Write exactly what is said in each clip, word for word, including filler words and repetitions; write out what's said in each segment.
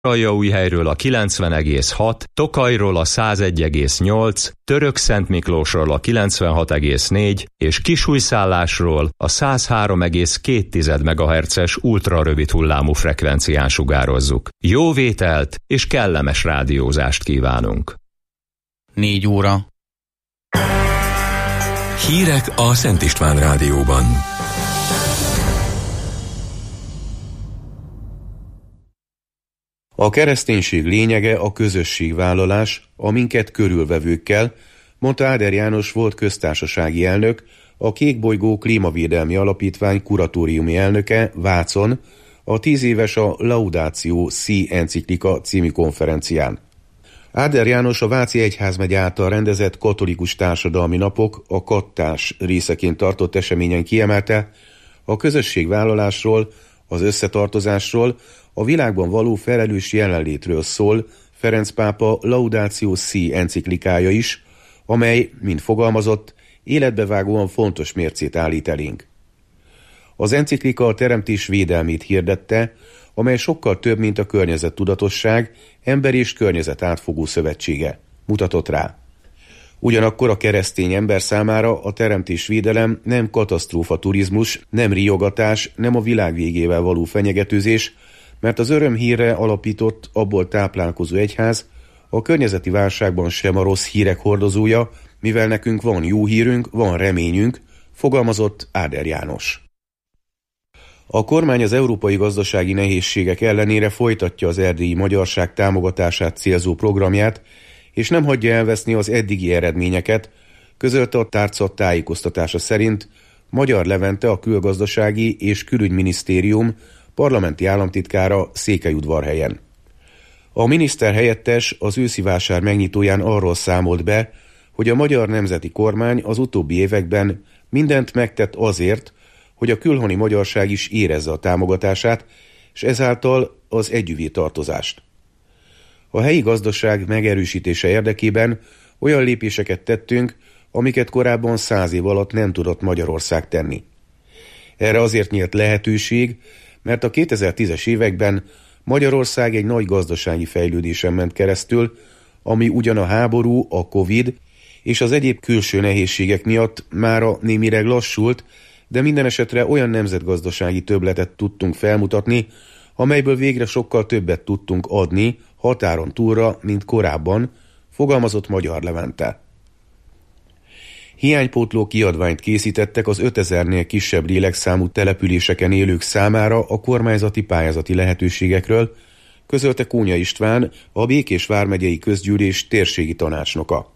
Székelyújhelyről a kilencven egész hat, Tokajról a száz egy egész nyolc, Törökszentmiklósról a kilencvenhat egész négy és Kisújszállásról a száz három egész két megahertzes ultrarövid hullámú frekvencián sugározzuk. Jó vételt és kellemes rádiózást kívánunk. Négy óra. Hírek a Szent István Rádióban. A kereszténység lényege a közösségvállalás a minket körülvevőkkel, mondta Áder János volt köztársasági elnök, a Kékbolygó Klímavédelmi Alapítvány kuratóriumi elnöke Vácon, a tíz éves a Laudatio Si enciklika című konferencián. Áder János a Váci Egyházmegye által rendezett katolikus társadalmi napok, a kattás részeként tartott eseményen kiemelte, a közösségvállalásról, az összetartozásról, a világban való felelős jelenlétről szól Ferenc pápa Laudatio Si enciklikája is, amely, mint fogalmazott, életbevágóan fontos mércét állít elénk. Az enciklika a teremtés védelmét hirdette, amely sokkal több, mint a környezettudatosság, ember és környezet átfogó szövetsége. Mutatott rá. Ugyanakkor a keresztény ember számára a teremtésvédelem nem katasztrófa turizmus, nem riogatás, nem a világ végével való fenyegetőzés, mert az örömhírre alapított, abból táplálkozó egyház a környezeti válságban sem a rossz hírek hordozója, mivel nekünk van jó hírünk, van reményünk, fogalmazott Áder János. A kormány az európai gazdasági nehézségek ellenére folytatja az erdélyi magyarság támogatását célzó programját, és nem hagyja elveszni az eddigi eredményeket, közölte a tárca tájékoztatása szerint Magyar Levente, a Külgazdasági és Külügyminisztérium parlamenti államtitkára Székelyudvarhelyen. A miniszter helyettes az őszi vásár megnyitóján arról számolt be, hogy a magyar nemzeti kormány az utóbbi években mindent megtett azért, hogy a külhoni magyarság is érezze a támogatását, és ezáltal az együvé tartozást. A helyi gazdaság megerősítése érdekében olyan lépéseket tettünk, amiket korábban száz év alatt nem tudott Magyarország tenni. Erre azért nyílt lehetőség, mert a kétezer-tízes években Magyarország egy nagy gazdasági fejlődésen ment keresztül, ami ugyan a háború, a Covid és az egyéb külső nehézségek miatt mára némileg lassult, de minden esetre olyan nemzetgazdasági többletet tudtunk felmutatni, amelyből végre sokkal többet tudtunk adni határon túlra, mint korábban, fogalmazott Magyar Levente. Hiánypótló kiadványt készítettek az ötezernél kisebb lélekszámú településeken élők számára a kormányzati pályázati lehetőségekről, közölte Kónya István, a Békés vármegyei közgyűlés térségi tanácsnoka.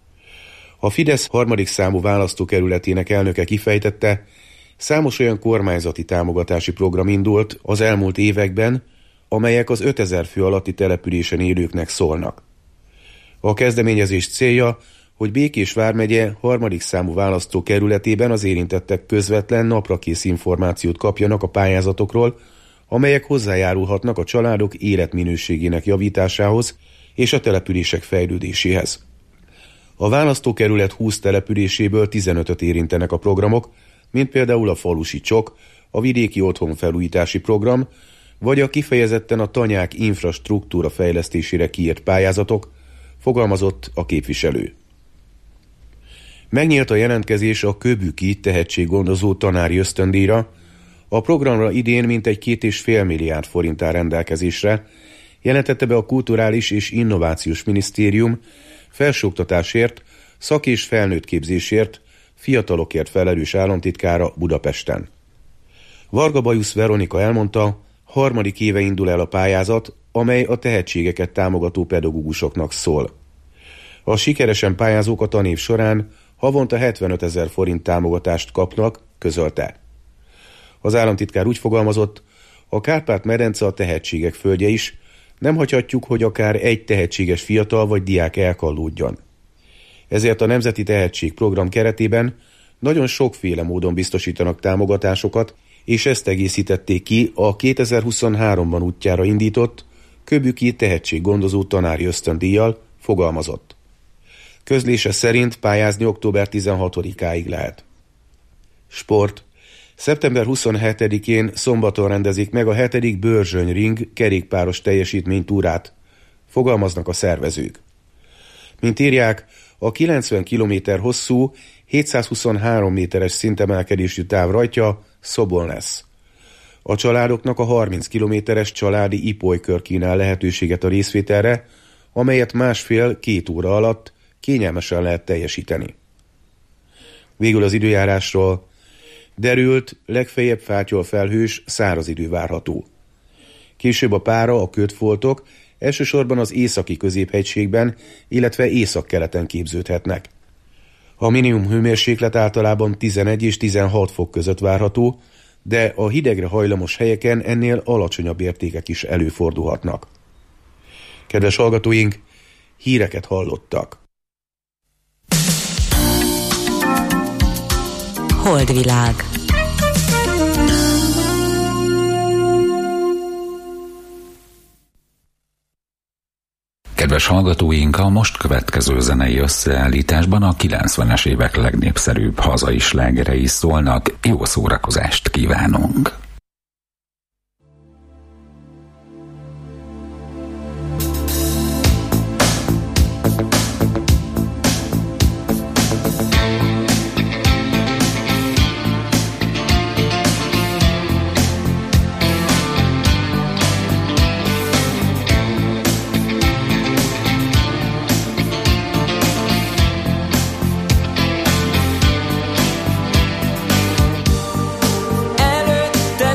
A Fidesz harmadik számú választókerületének elnöke kifejtette, számos olyan kormányzati támogatási program indult az elmúlt években, amelyek az ötezer fő alatti településen élőknek szólnak. A kezdeményezés célja, hogy Békés vármegye harmadik számú választókerületében az érintettek közvetlen naprakész információt kapjanak a pályázatokról, amelyek hozzájárulhatnak a családok életminőségének javításához és a települések fejlődéséhez. A választókerület húsz településéből tizenötöt érintenek a programok, mint például a falusi csok, a vidéki otthonfelújítási program, vagy a kifejezetten a tanyák infrastruktúra fejlesztésére kiírt pályázatok, fogalmazott a képviselő. Megnyílt a jelentkezés a Köbüki tehetséggondozó tanári ösztöndíjra, a programra idén mintegy két és fél milliárd forint áll rendelkezésre, jelentette be a Kulturális és Innovációs Minisztérium felsőoktatásért, szak- és felnőttképzésért, fiatalokért felelős államtitkára Budapesten. Varga Bajusz Veronika elmondta, harmadik éve indul el a pályázat, amely a tehetségeket támogató pedagógusoknak szól. A sikeresen pályázók a tanév során havonta hetvenöt ezer forint támogatást kapnak, közölte. Az államtitkár úgy fogalmazott, a Kárpát-medence a tehetségek földje is, nem hagyhatjuk, hogy akár egy tehetséges fiatal vagy diák elkallódjon. Ezért a Nemzeti Tehetség Program keretében nagyon sokféle módon biztosítanak támogatásokat, és ezt egészítették ki a kétezer-huszonháromban útjára indított Köbüki tehetséggondozó tanári ösztöndíjjal, fogalmazott. Közlése szerint pályázni október tizenhatodikáig lehet. Sport. szeptember huszonhetedikén szombaton rendezik meg a hetedik Börzsöny Ring kerékpáros teljesítménytúrát, fogalmaznak a szervezők. Mint írják, a kilencven kilométer hosszú, hétszázhuszonhárom méteres szintemelkedésű táv rajtja Szobon lesz. A családoknak a harminc kilométeres családi ipolykör kínál lehetőséget a részvételre, amelyet másfél-két óra alatt kényelmesen lehet teljesíteni. Végül az időjárásról: derült, legfeljebb fátyol felhős, száraz idő várható. Később a pára, a kötfoltok elsősorban az északi középhegységben, illetve északkeleten képződhetnek. A minimum hőmérséklet általában tizenegy és tizenhat fok között várható, de a hidegre hajlamos helyeken ennél alacsonyabb értékek is előfordulhatnak. Kedves hallgatóink, híreket hallottak. Holdvilág. Kedves hallgatóink, a most következő zenei összeállításban a kilencvenes évek legnépszerűbb hazai slágerei szólnak. Jó szórakozást kívánunk! Előtte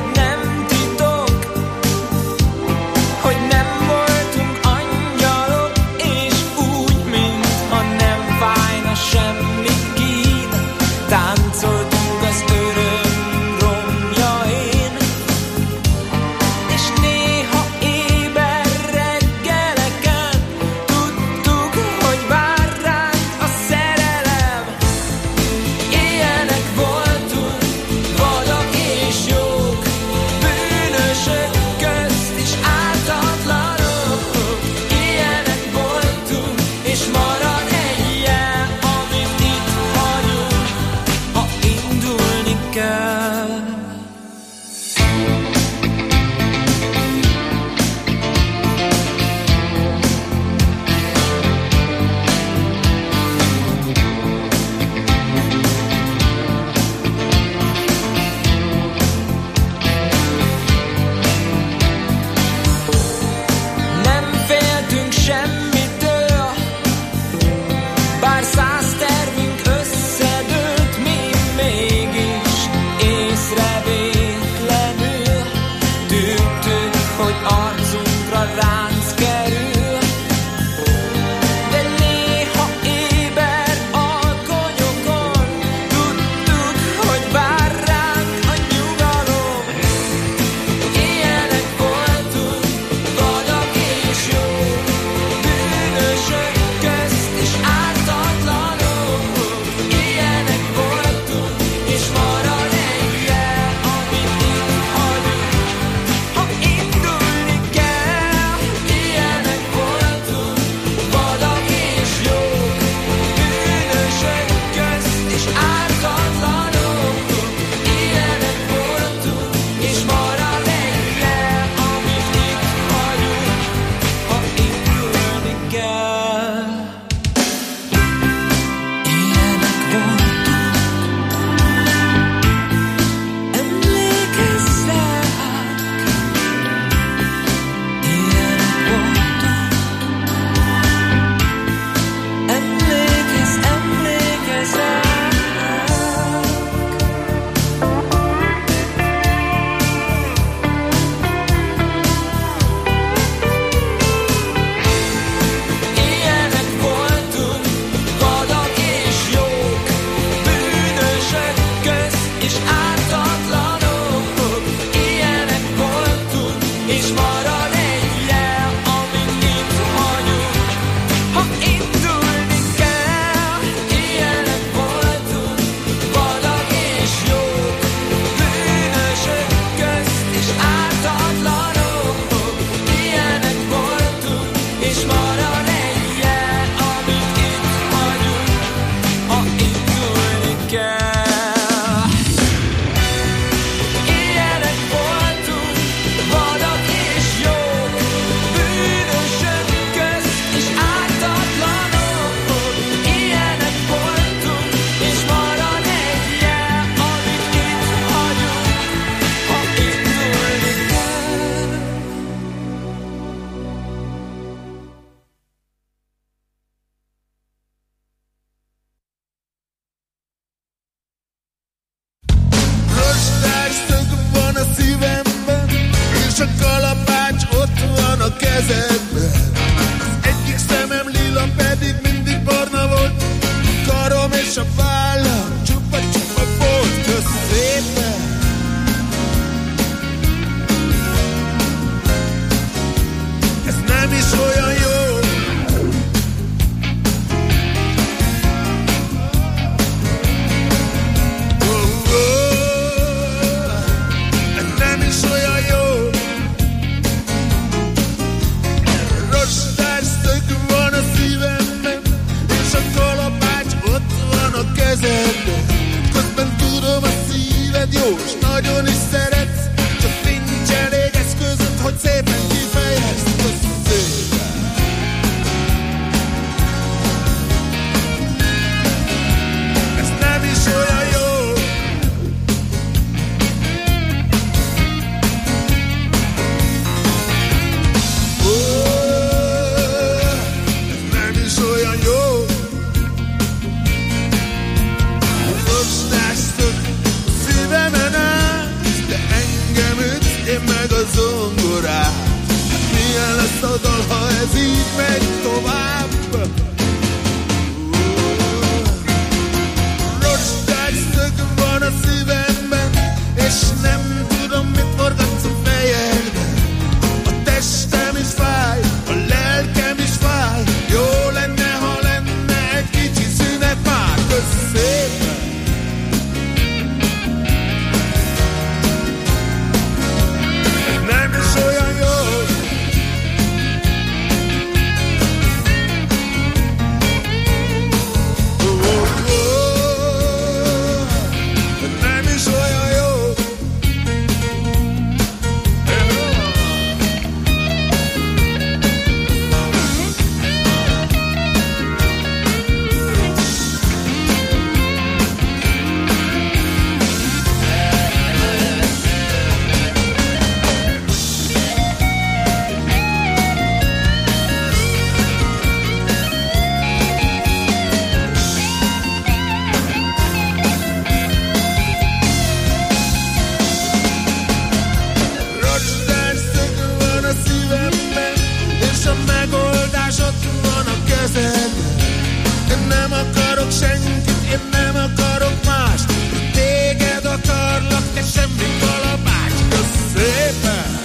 megoldás ott van a kezedben. Én nem akarok senkit, én nem akarok mást. Téged akarlak, te semmi kalapács. Kösz szépen!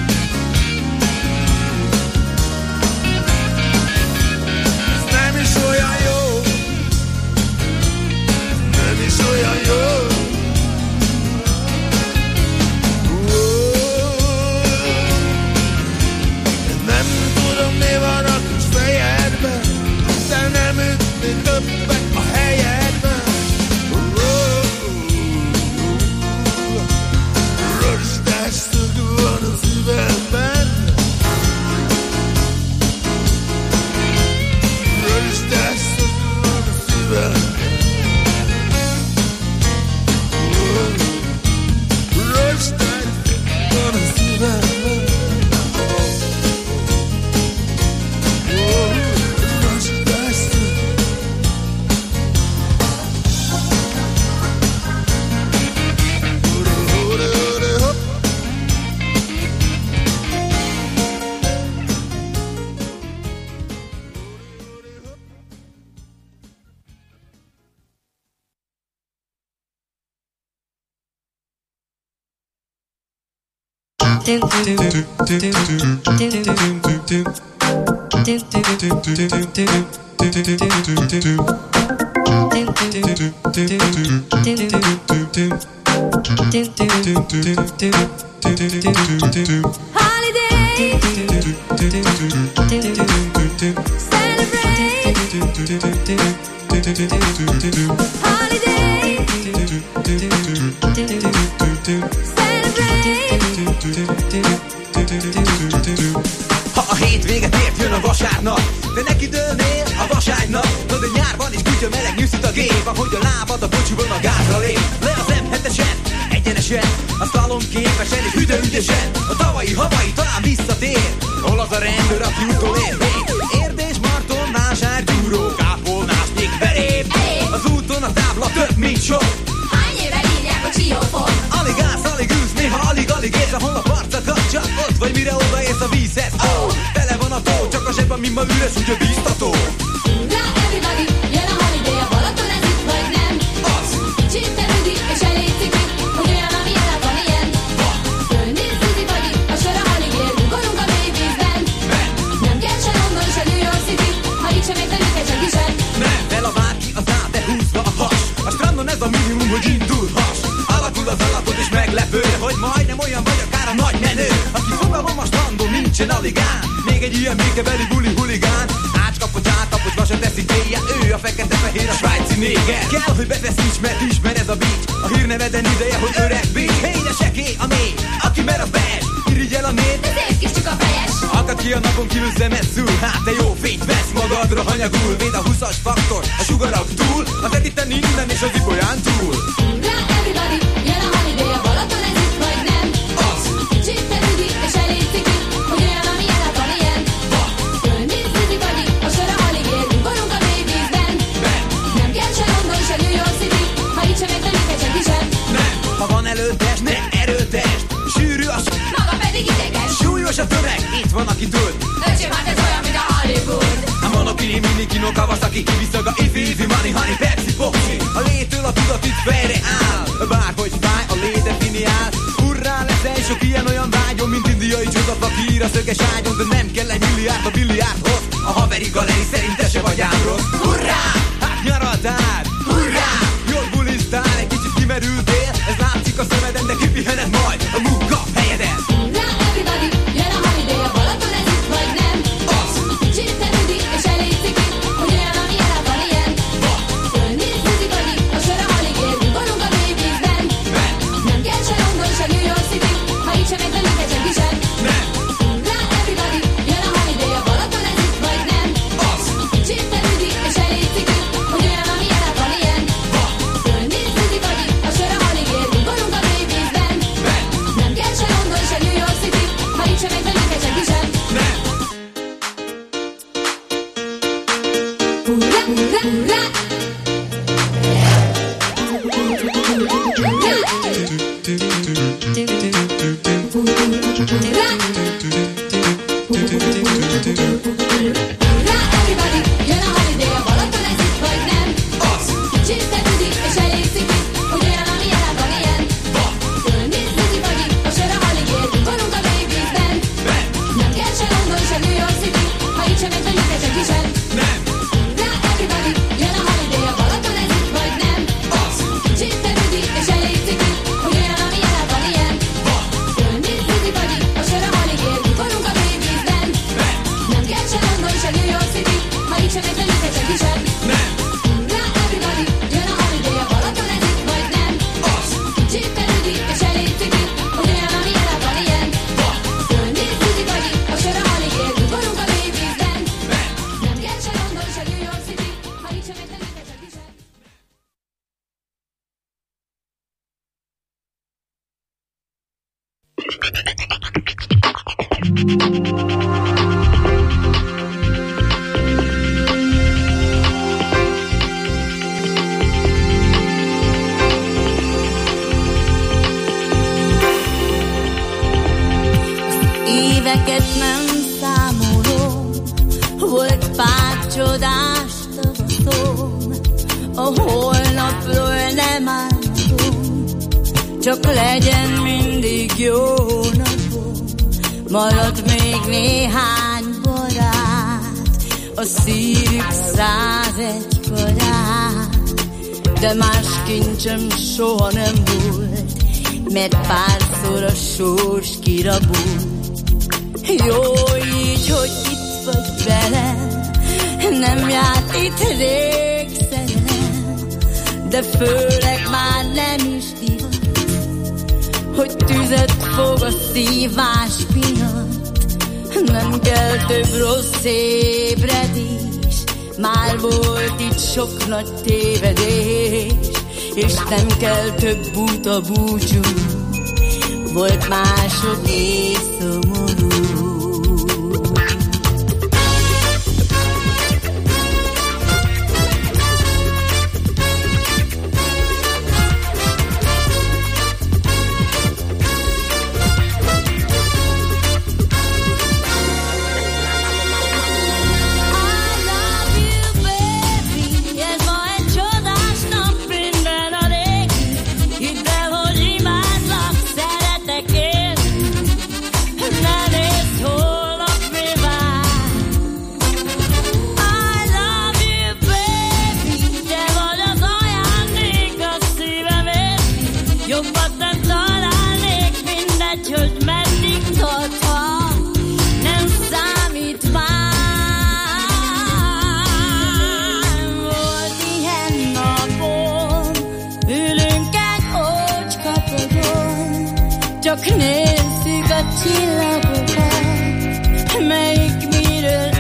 Ez nem is olyan jó, nem is olyan jó. Nem tudom, mi van a kis fejedben, de nem ütni többet a helyedben. Rostás szög van a szívemben. Rostás szög van a szívemben. Rostás szög van a szívemben. Ha a hétvéget ért, jön a vasárnap, de neki dőlnél a vaságynak. Tudod, hogy nyárban is kutya meleg, nyűszít a gép, ahogy a lábad a kocsiban a gázra lép. Le az em hetesen, egyenesen, a szalon képesen és üde ügyesen. A tavalyi havai talán visszatér, hol az a rendőr, aki utolér. Érdés, Marton, vásár, gyúró, kápolnás, még verép. Az úton a tábla több, mint sok. Hány éve írják a csiófot? Alig állsz, alig ülsz, néha alig-alig érsz, ahol a parcakat csak ott vagy, mire odaérsz a vízhez. Oh, tele van a tó, csak a zsebben, mint ma üres, úgy a biztató. Rá everybody, jön a holiday, a Balaton ez itt vagy nem? Az! Csipterüdi és elég ciki, hogy olyan, amilyen, hát van ilyen. Fölnéz Suzi Fagyi, a sor a halig ér, ugorunk a mély vízben. Nem kell se London, se New York City, ha így sem értenek egy csak is el. Nem, fel a bárki, az áll, de húzva a has. A strandon ez a minimum, hogy indulhass. Alakul az alapod és meglepő, hogy majdnem olyan vagy akár a nagy menő. Aki fogalmam a strandon, nincsen aligán. Még egy ilyen békebeli buli huligán. Ácskapocs, átapocs, vasat eszik éjjel. Ő a fekete-fehér, a svájci néger. Kell, hogy befeszíts, mert ismered a beach. A hírneveden ideje, hogy öreg beach. Hey, de sekély a mély, aki mer a bes. Irigyel a nét, de szép kis csak a fejes. akad ki a napon kívül szemet szúr. Hát te jó fényt vesz magadra, hanyagul. Véd a huszas faktor, a sugarak túl. Az editen innen és az ibolyán túl. Rá everybody, jön a holiday, a Balaton ez itt vagy nem? Az! Csipterüdi és elég ciki, hogy olyan, amilyen, hát van ilyen. Fölnéz Suzi Fagyi, a sor a halig ér, ugorunk a mély vízben. Nem kell se London, se New York City, ha így sem értenek egy csak is el. Nem, ha van előtest, ne erőtest. Sűrű a s***, Maga pedig ideges. súlyos a tömeg, itt van aki tud. Öcsém, hát ez olyan, mint a Hollywood. A Monokini, Minikino, Kawasaki, Kiviszaga, Ifi, Ifi, Money, Honey, Pepsi, Popsi. A létől a tudat itt fejre áll. Bárhogy fáj, a lé definiál. Hurrá, leszel sok ilyen-olyan vágyom, mint indiai csodap, aki ír a szöges ágyon. De nem kell egy milliárd a billiárdhoz. A haveri galeri szerint te se vagy ám rossz. Hurrá! Hát nyaraltál! Hurrá! Jól bulisztál, egy kicsit kimerültél. Ez látszik a szemeden, de kipihened majd a munka helyeden. Rá everybody, jön a holiday, a Balaton ez itt vagy nem? Az! Csipterüdi és elég ciki, hogy olyan, amilyen, hát van ilyen. Fölnéz Suzi Fagyi, a sor a halig ér, ugorunk a mély vízben. Nem kell se London, se New York City, ha így sem értenek egy csak is el. Nem! Rá everybody, jön a holiday, a Balaton ez itt vagy nem? Az! Csipterüdi és elég ciki, hogy olyan, amilyen, hát van ilyen. Fölnéz Suzi Fagyi, a sor a halig ér, ugorunk a mély vízben. Nem kell se London, se New York City, ha így sem értenek egy csak is el. Nem! Hurrá, hurrá, hurrá! Hurrá! így sem megy a lükes egy kisen. Nem, Rá everybody, jön a holiday, a Balaton ez itt vagy nem. az, Kicsit te rüdi, és elég ciki, hogy olyan, amilyen, hát van ilyen. van, Fölnéz rüdi vagy, a sor a halig ér, forunk a mélyvízben. men, Nem kell se London, se New York City, ha így sem megy a lükes egy kisen. nem, Rá everybody, jön a holiday, a Balaton ez itt vagy nem. az, Kicsit te rüdi, és elég ciki, hogy olyan, amilyen, hát van ilyen. van, Fölnéz rüdi vagy, a sor a halig ér, forunk a mélyvízben. men. Nem kell se London, se New York City, ha így sem megy a lükes egy kisen. Éveket nem számolom, volt pár csodás tavaszom, a holnapról nem álmodom, csak legyen mindig jó napom. Maradt még néhány barát, a szívük százegy karát, de más kincsem soha nem volt, mert párszor a sors kirabult. Jó így, hogy itt vagy velem, nem járt itt rég szerelem, de főleg már nem is divat, hogy tüzet fog a szívás miatt. Nem kell több rossz ébredés, már volt itt sok nagy tévedés, és nem kell több buta búcsú, volt mások és szomorú. Csak nézzük a csillagokat, melyik miről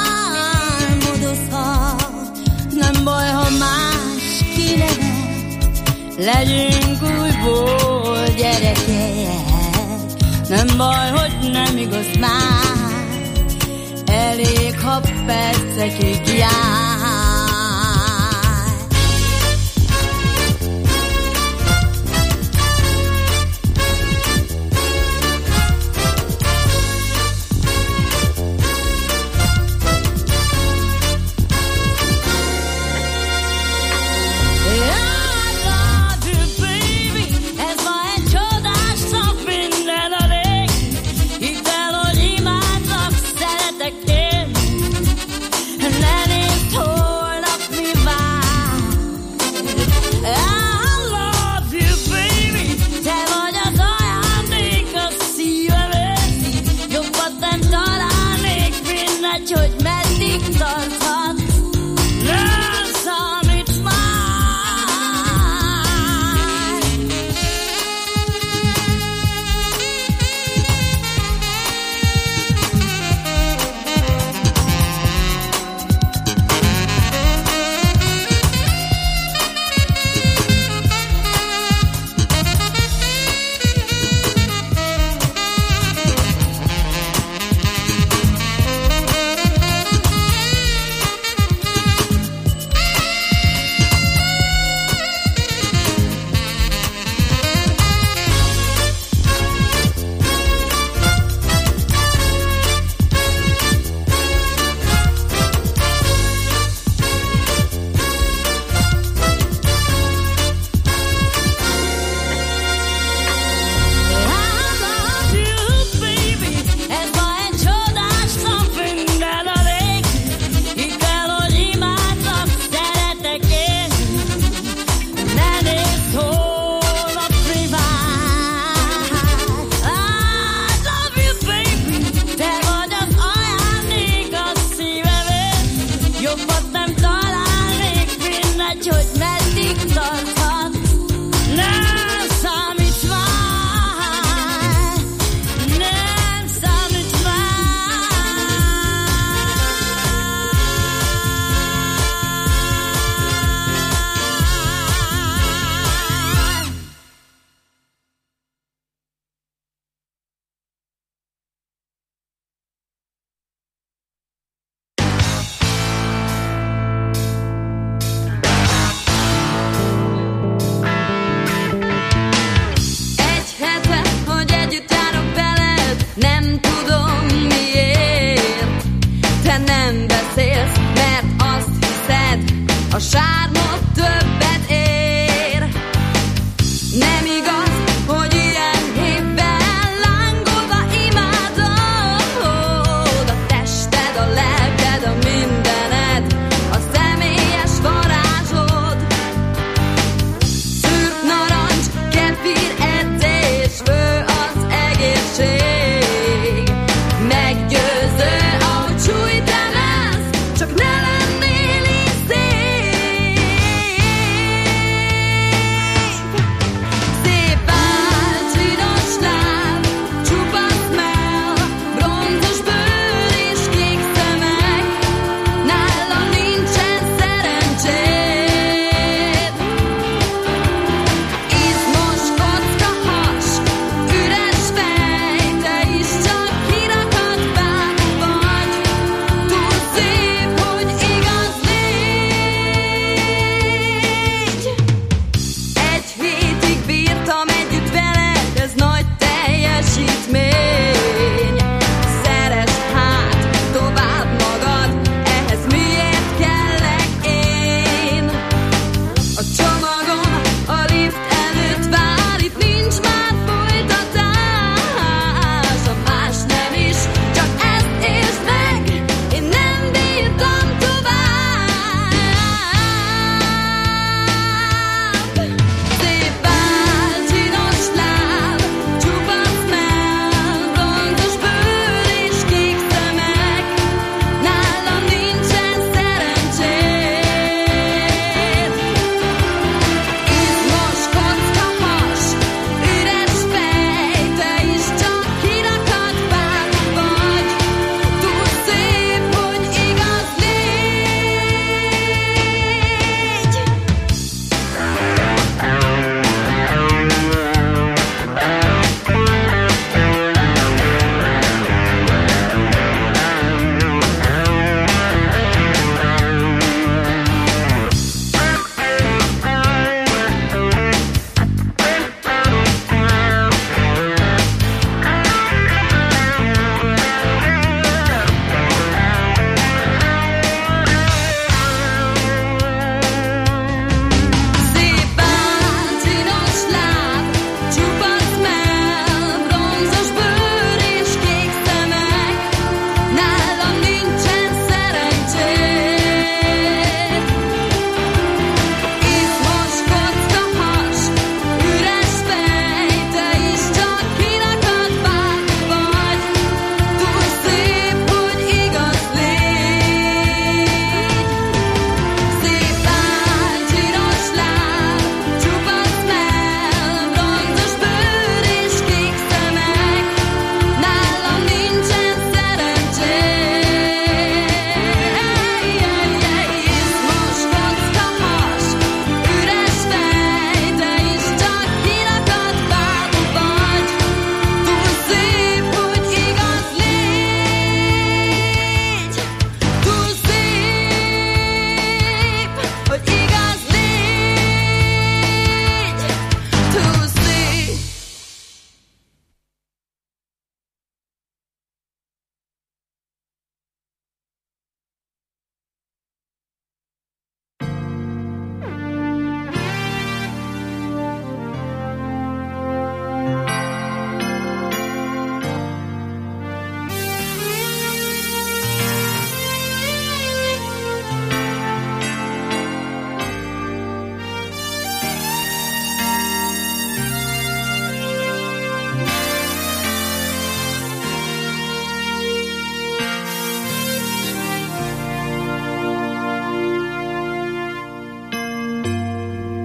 álmodozhat. Nem baj, ha más kinevet, legyünk újból gyerekek. Nem baj, hogy nem igaz már, elég, ha percekig jár.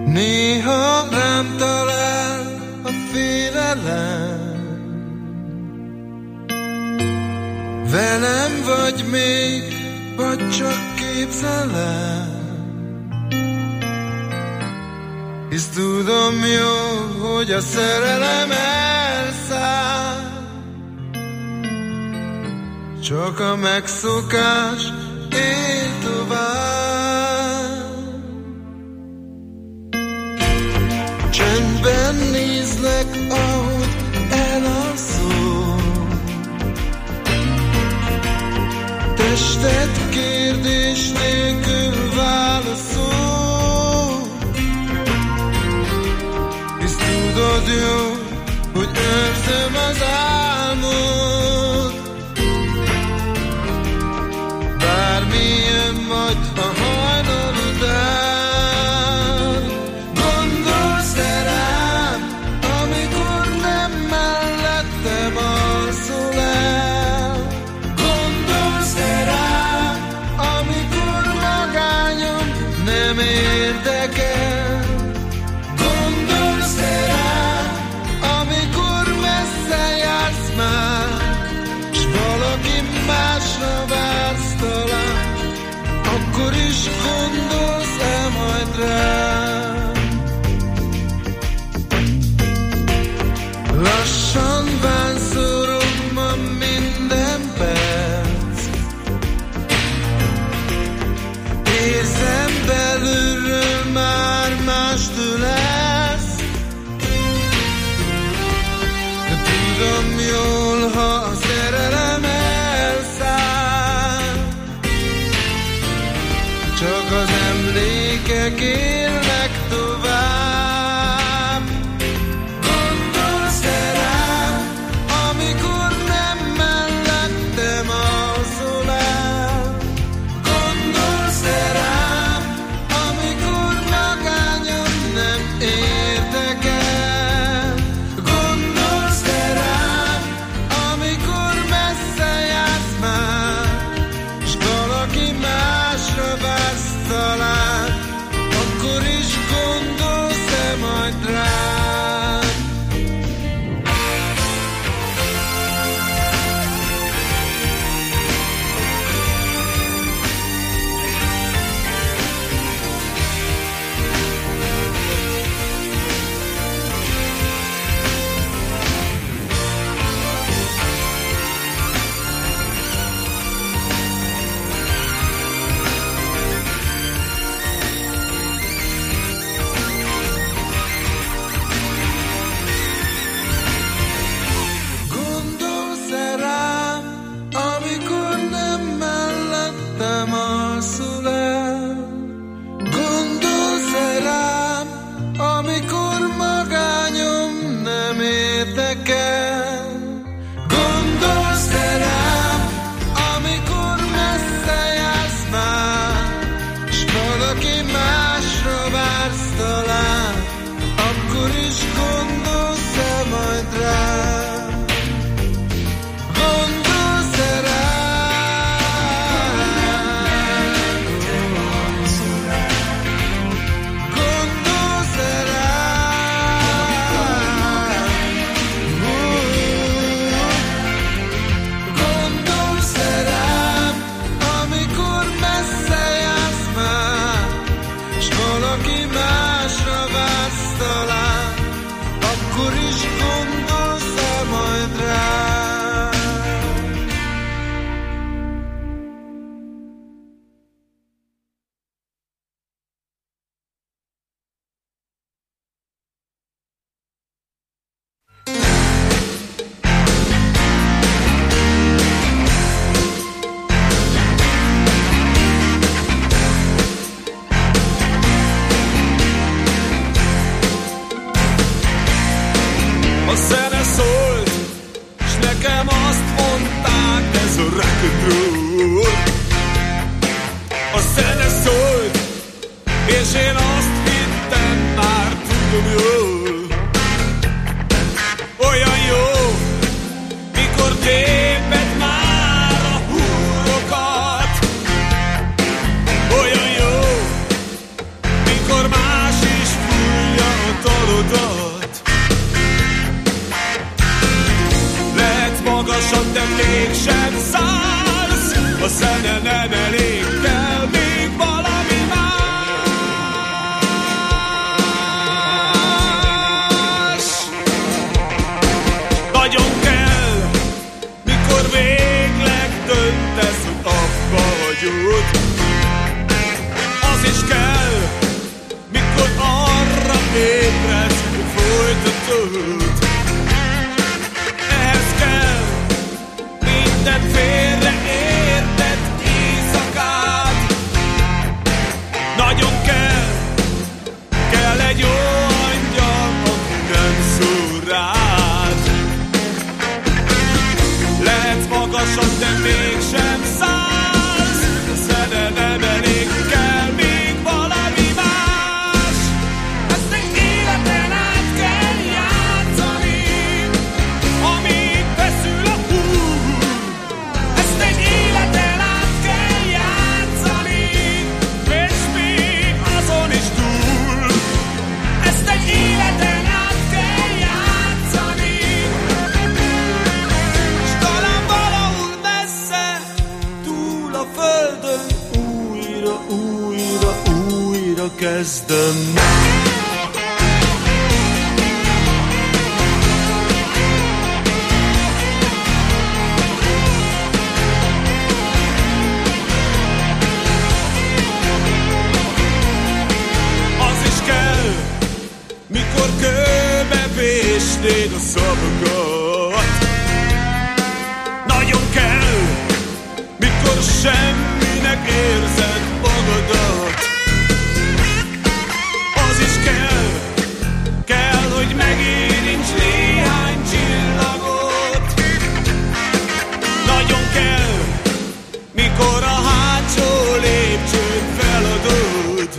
Néha rám talál a félelem, velem vagy még, vagy csak képzelem. Hisz tudom jó, hogy a szerelem elszáll, csak a megszokás él tovább. Csendben nézlek, ahogy elalszol, tested kérdés nélkül válaszol. Hisz tudod jó, hogy őrzöm az álmod, bármilyen vagy a hajnal után. Gondolsz-e rám, amikor nem mellettem alszol el? Gondolsz-e rám, amikor magányom nem érdekel? Gondolsz-e rám, amikor messze jársz már, s valaki másra vársz talán, akkor is gondolsz-e majd rám? Lassan bánszorom ma minden perc, érzem belülről már mástől lesz. De tudom jól, ha a szerelem elszáll, csak az emlékek élnek tovább. Gondolsz-e rám, amikor nem mellettem alszol el? Gondolsz-e rám, amikor magányom nem érdekel? Gondolsz-e rám, amikor messze jársz már, s valaki másra vársz talán, akkor is gondolsz-e majd rám? Gondolsz-e rám, amikor nem mellettem alszol el? Gondolsz-e rám, amikor magányom nem érdekel? Gondolsz-e rám, amikor messze jársz már, s valaki másra vársz talán, akkor is gondolsz-e majd rám? Gondolsz-e rám? Az is kell, mikor arra ébredsz, hogy folytatod. Ehhez kell minden félre értett éjszakát. Nagyon kell, kell egy jó angyal, aki nem szól rád. Lehetsz magasabb, de mégsem szállsz. A szerelem elég, kell még valami más. Ezt egy életen át kell játszani, amíg feszül a húr. Ezt egy életen át kell játszani, és még azon is túl. Ezt egy életen át kell játszani, és talán valahol messze, túl a földön, újra, újra, újra kezdem. Az is kell, mikor kőbe vésnéd a szavakat. Nagyon kell, mikor semminek érzed magadat. Az is kell, kell, hogy megérints néhány csillagot. Nagyon kell, mikor a hátsó lépcsőt feladod.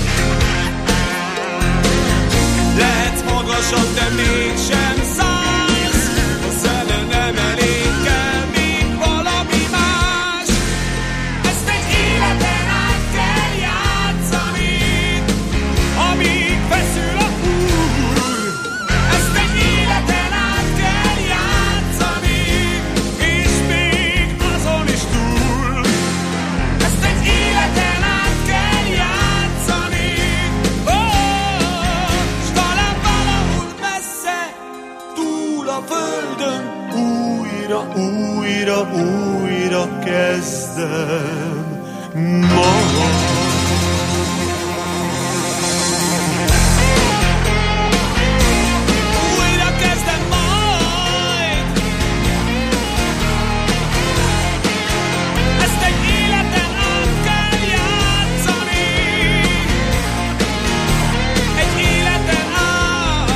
Lehetsz magasabb, de mégsem szállsz. A zene nem elég, kell még valami más. Ezt egy életen át kell játszani, amíg feszül a húr. Ezt egy életen át kell játszani, és még azon is túl. Ezt egy életen át kell játszani, ó, s talán valahol messze, túl a földön, újra, újra, újra kezdem magam. Újra kezdem majd. Ezt egy életen át kell játszani, egy életen át.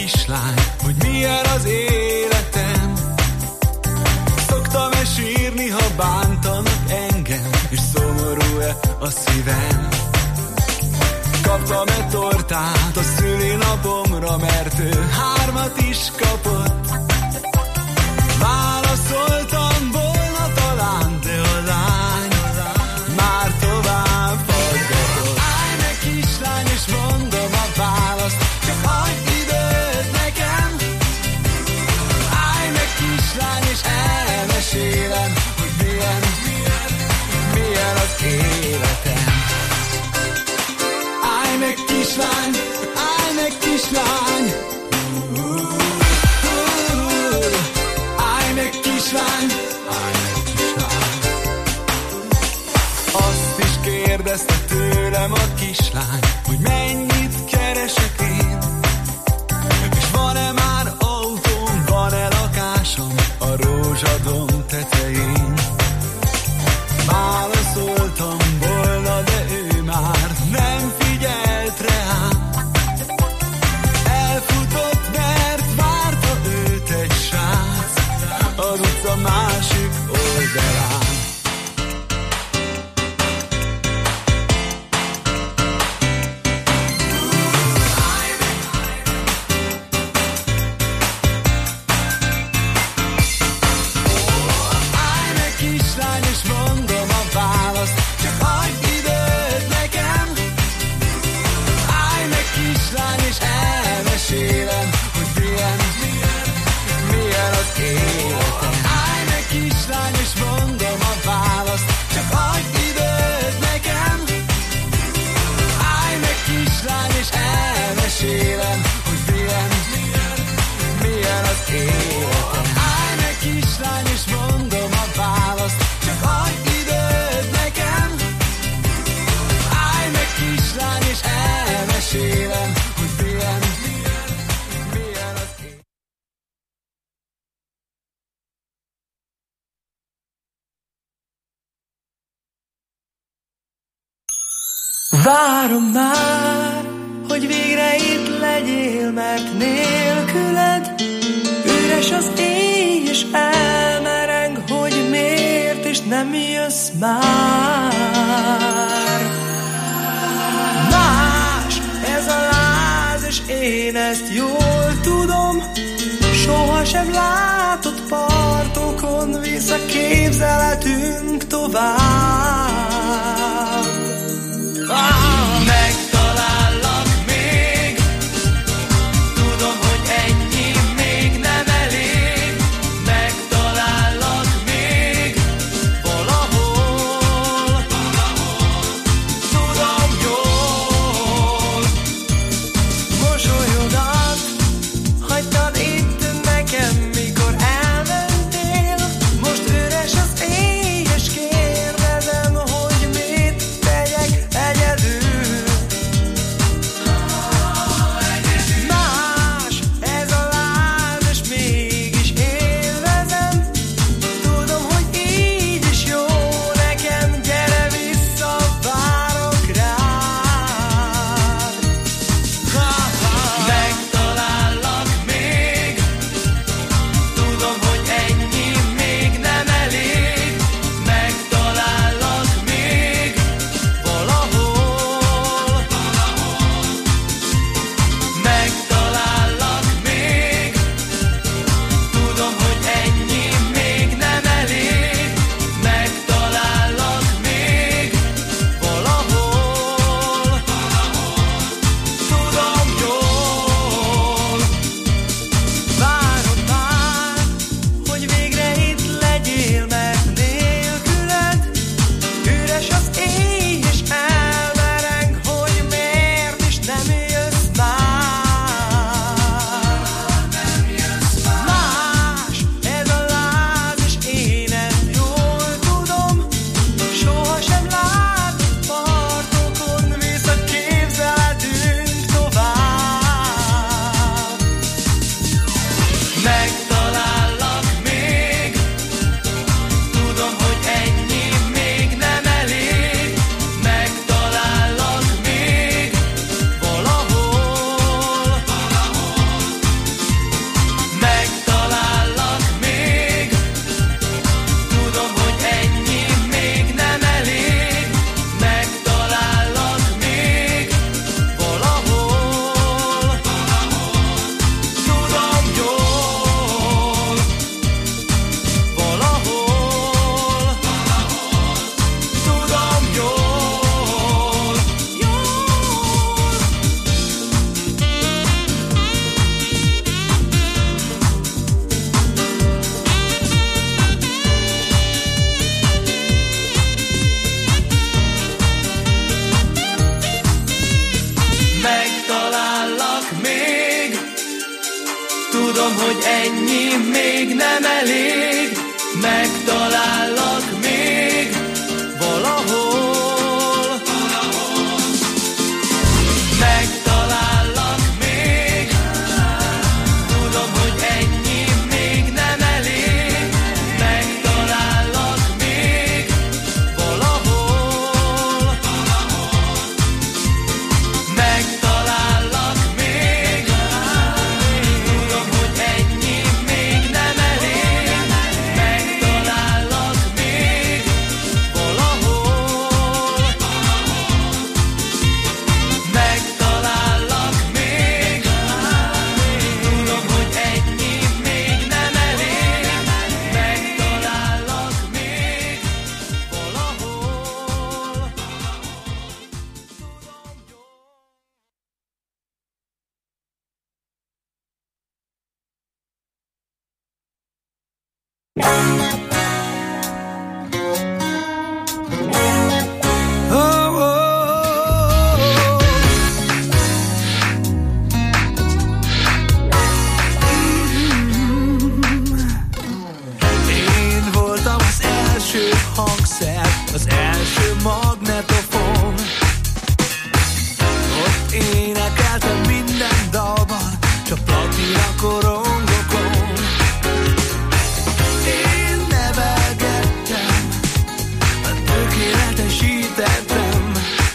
kislány, hogy milyen az életem. Szoktam-e sírni, ha bántanak engem, és szomorú-e a szívem. Kaptam-e tortát a szülinapomra, mert ő hármat is kapott. Válaszoltam volna talán, de a lány már tovább faggatott. Állj meg kislány, és mondom a választ, csak adj időt nekem. Állj meg kislány, és elmesélem, hogy milyen, milyen, milyen az életem. Állj meg kislány, állj meg kislány, állj meg kislány, állj meg kislány. Azt is kérdezte tőlem a kislány, hogy mennyit keresek én, és van-e már autóm, van-e lakásom a rózsadom tetején. Válaszoltam volna, de ő már nem figyelt rám. Elfutott, mert várta őt egy srác az utca másik oldalán. Állj meg kislány, és mondom a választ, csak adj időt nekem. Állj meg kislány, és elmesélem, hogy milyen, milyen, milyen az életem. Állj meg kislány, és mondom a választ, csak adj időt nekem. Állj meg kislány, és elmesélem, hogy milyen, milyen, milyen az életem. Állj meg kislány, és mondom a választ, csak adj időt nekem. Állj meg kislány, és elmesélem, hogy milyen, milyen, milyen az életem. Várom már, hogy végre itt legyél, mert nélküled üres az éj, és elmereng, hogy miért, és nem jössz már. Más ez a láz, és én ezt jól tudom, sohasem látott partokon visz a képzeletünk tovább. Ah, megtalállak még, tudom, hogy ennyi még nem elég. Megtalállak még valahol, tudom jól. Mosolyodat hagytad itt nekem, mikor elmentél. Most üres az éj, és kérdezem, nem elég, megtalállak még valahol, valahol. Megtalállak még, tudom, hogy ennyi még nem elég, megtalállak még valahol, valahol. Megtalállak még, tudom, hogy ennyi még nem elég, megtalállak még valahol, megtalállak még, tudom, hogy ennyi még nem elég, megtalállak még valahol. Én voltam az első hangszer, az első magnetofon. Ott énekeltem minden dalban, csak platina korongokon. Én nevelgettem, tökéletesítettem.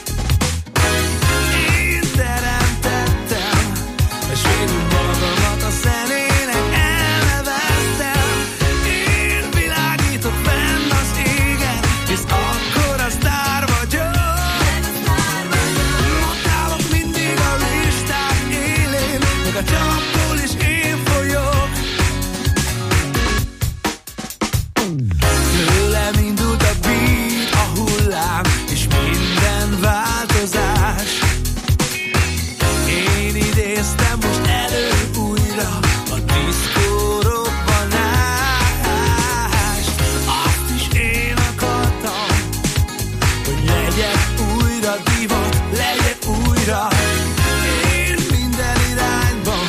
Én teremtettem, és végül magamat a szenének elneveztem. Én világítok fenn az égen, hisz akkor a sztár vagyok. Ott állok mindig a listák élén, meg a csapból is én folyok. Tőlem indult a beat, a hullám, és minden változás. Én idéztem most elő újra a diszkó robbanás. Azt is én akartam, hogy legyek újra divat, legyek újra. Én minden irányban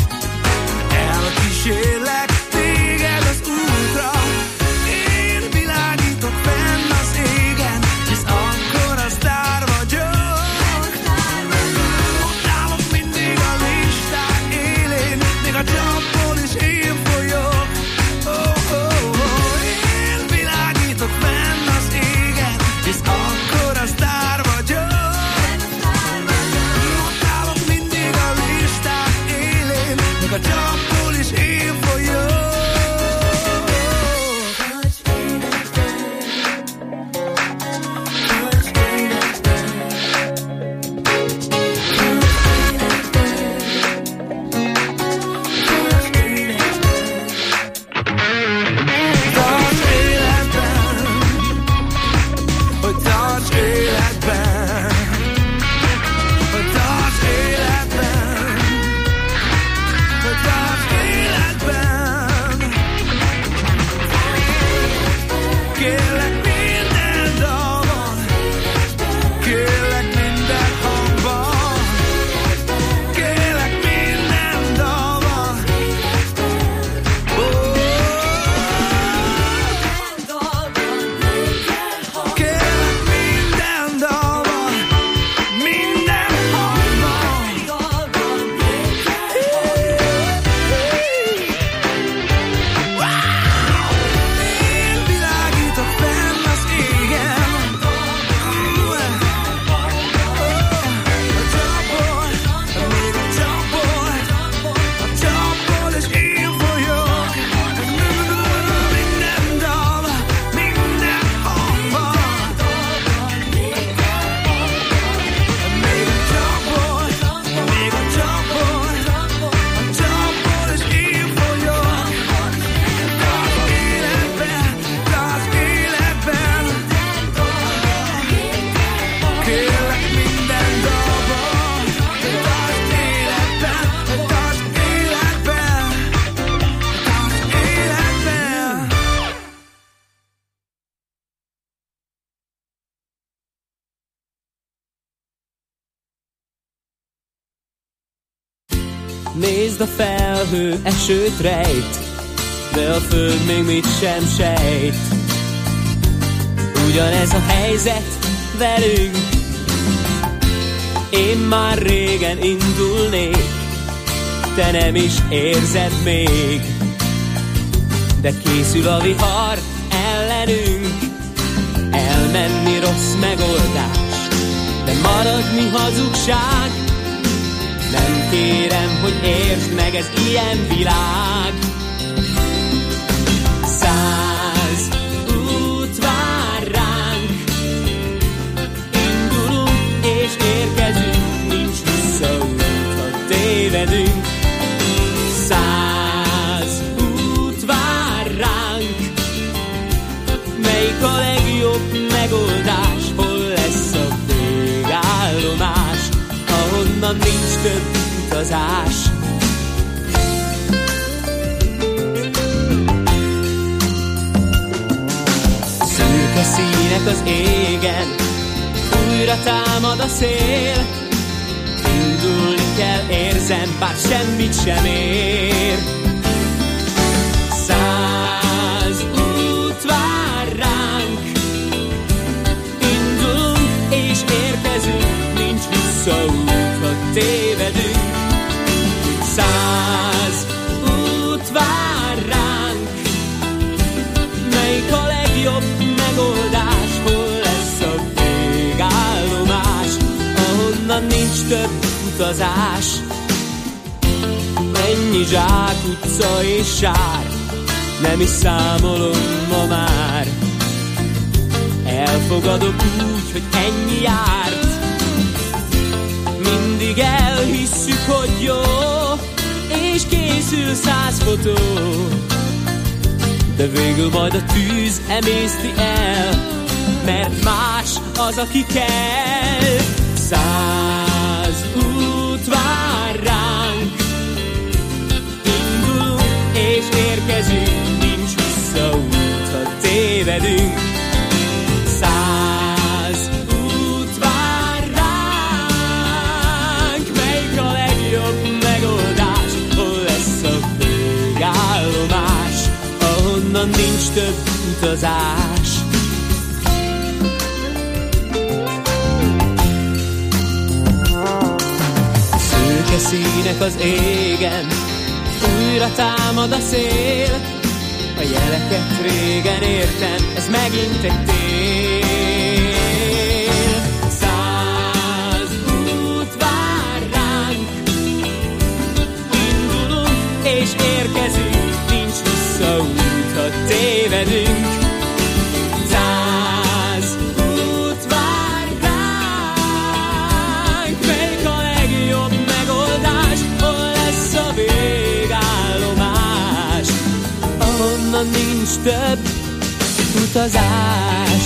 elkísérlek téged az útra. Én világítok fenn az égen, hisz akkor a sztár vagyok. Ott állok mindig a listák élén, még a csapból is én folyok. Oh, oh, oh. Én világítok fenn az égen, hisz akkor a sztár vagyok. Ott állok mindig a listák élén, még a csapból is én folyok. Tarts életben, hogy tarts életben, hogy tarts életben, hogy tarts életben. Kérlek minden dalban, kérlek minden hangban, kérlek minden dalban. Kérlek minden dalban, minden hangban. Én világítok fenn az égen. A csapból, még a csapból, a csapból és én folyok. Minden dalban, minden hangban. Még a csapból, még a csapból, a csapból és én folyok. Tarts életben, tarts életben. Kérlek minden dalban, tarts életben, tarts életben, tarts életben. Nézd, a felhő esőt rejt, de a föld még mit sem sejt. Ugyanez a helyzet velünk, én már régen indulnék, te nem is érzed még. De készül a vihar ellenünk, elmenni rossz megoldás, de maradni hazugság. Nem kérem, hogy értsd meg, ez ilyen világ. Száz út vár ránk, indulunk és érkezünk, nincs visszaút, ha tévedünk. Száz út vár ránk, melyik a legjobb megoldás, hol lesz a végállomás, ahonnan nincs több utazás. Szürke színek az égen, újra támad a szél. Indulni kell, érzem, bár semmit sem ér. Száz út vár ránk, indulunk és érkezünk, nincs visszaút, ha tévedünk. Száz út vár ránk, melyik a legjobb megoldás, hol lesz a végállomás, ahonnan nincs több utazás. Ennyi zsák utca és sár, nem is számolom ma már. Elfogadok úgy, hogy ennyi járt. Mindig elhisszük, hogy jó, és készül száz fotó, de végül majd a tűz emészti el, mert más az, aki kell. Száz út vár ránk, indulunk és érkezünk, nincs visszaút, ha tévedünk. Száz út vár ránk, melyik a legjobb megoldás, hol lesz a végállomás, ahonnan nincs több utazás. Szőke színek az égen, újra támad a szél. A jeleket régen értem, ez megint egy tél. Száz út vár ránk, indulunk és érkezünk, nincs visszaút, ha tévedünk. Száz út vár ránk, melyik a legjobb megoldás, hol lesz a végállomás, ahonnan nincs több utazás.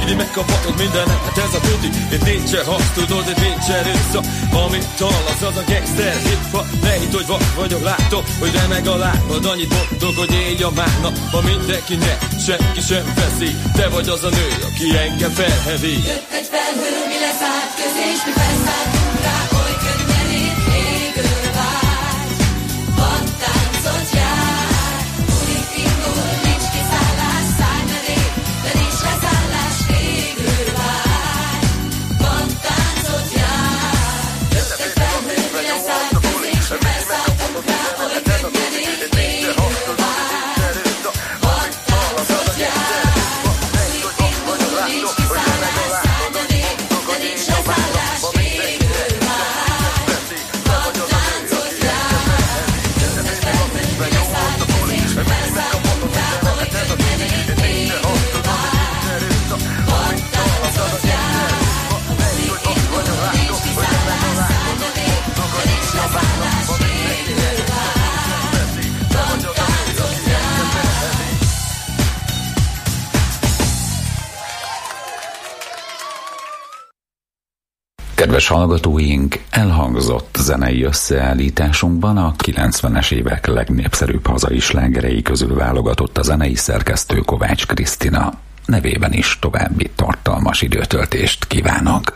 Bigdi megkaphatod mindenet, hát ez a tuti. Itt nincsen hasz, tudod, itt nincsen vissza. Amit hallasz, az a gangster hip-hop. Ne hidd, hogy vak vagyok, látom, hogy remeg a lábad. Annyit mondok, hogy éj a mána. Ha mindenki nyer, senki sem veszi. Te vagy az a nő, aki engem felhevi. Jött egy felhő, mi leszállt közé, és mi felszálltunk rá, oly könnyen itt égő vágy. Van táncot jár, unik indul, nincs kiszállás, szállj medé, vedés leszállás, égő vágy. Van táncot jár, jött egy felhő, mi leszállt közé, és mi felszálltunk rá, oly könnyen itt égő vágy. Van táncot jár, unik indul, nincs kiszállás, szállj medé, vedés leszállás, égő vágy. Van táncot jár, jött egy felhő, mi leszállt közé, és mi felszálltunk rá, oly könnyen itt égő vágy. Van táncot jár, unik indul, nincs kiszállás, szállj medé, vedés leszállás, égő vágy. Van táncot jár. Kedves hallgatóink, elhangzott zenei összeállításunkban a kilencvenes évek legnépszerűbb hazai slágerei közül válogatott a zenei szerkesztő Kovács Krisztina. Nevében is további tartalmas időtöltést kívánok.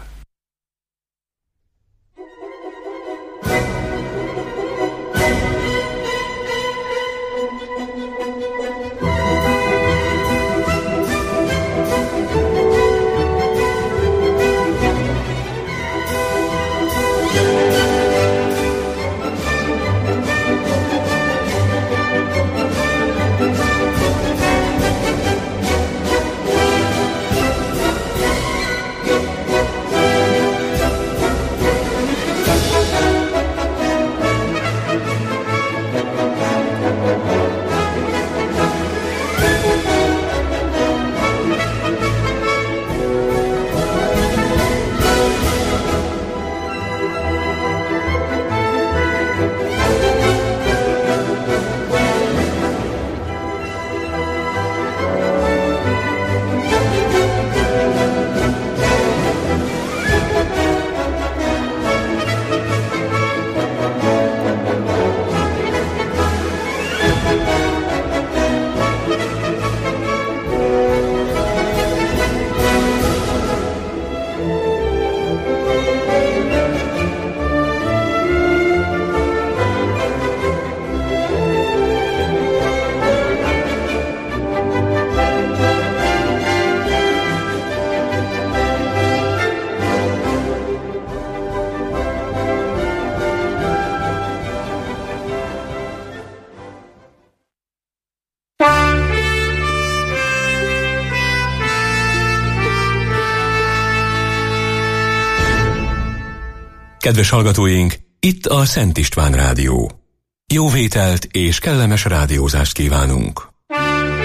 Kedves hallgatóink, itt a Szent István Rádió. Jó vételt és kellemes rádiózást kívánunk!